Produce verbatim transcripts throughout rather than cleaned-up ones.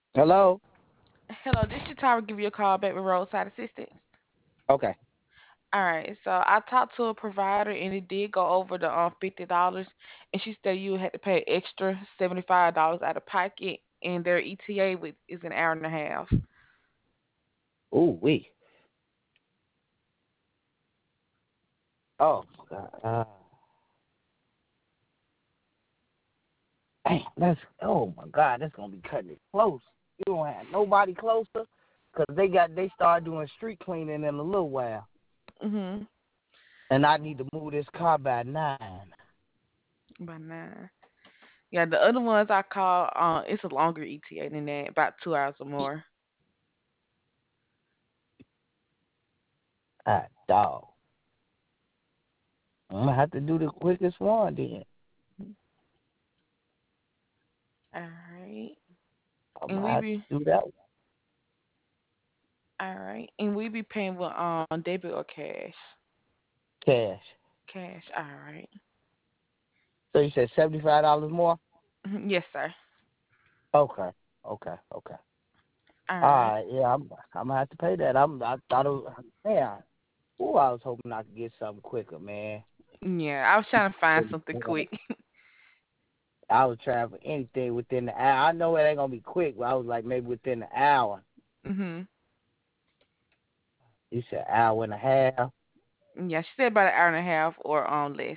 Hello? Hello, this is Tyra. Give you a call back with roadside assistance. Okay. All right, so I talked to a provider and it did go over the um fifty dollars, and she said you had to pay extra seventy five dollars out of pocket, and their E T A with is an hour and a half. Ooh, wee. Oh, God. Uh, damn, that's, oh, my God, that's going to be cutting it close. You don't have nobody closer? Because they got, they start doing street cleaning in a little while. Mhm. And I need to move this car by nine. By nine. Yeah, the other ones I call, uh, it's a longer E T A than that, about two hours or more. Ah, dog. I'm going to have to do the quickest one then. All right, I'm and going to we have to be do that one. all right, and we be paying with um debit or cash. Cash. Cash. All right. So you said seventy-five dollars more? Mhm, yes, sir. Okay. Okay. Okay. All All right. right. Yeah, I'm, I'm going to have to pay that. I'm, I thought it was, man. Ooh, I was hoping I could get something quicker, man. Yeah, I was trying to find something quick. I was trying for anything within the hour. I know it ain't gonna be quick, but I was like maybe within the hour. Mhm. You said hour and a half. Yeah, she said about an hour and a half or um less.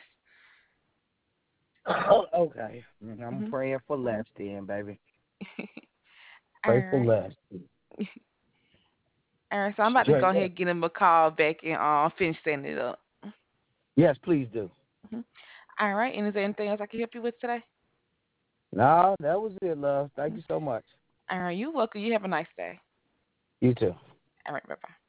Okay, I'm Mhm. praying for less then, baby. All Pray for right. less. All right. So I'm about to go Straight ahead up. and get him a call back and uh finish setting it up. Yes, please do. Mhm. All right. And is there anything else I can help you with today? No, that was it, love. Thank Mhm. you so much. All right. You're welcome. You have a nice day. You too. All right. Bye bye.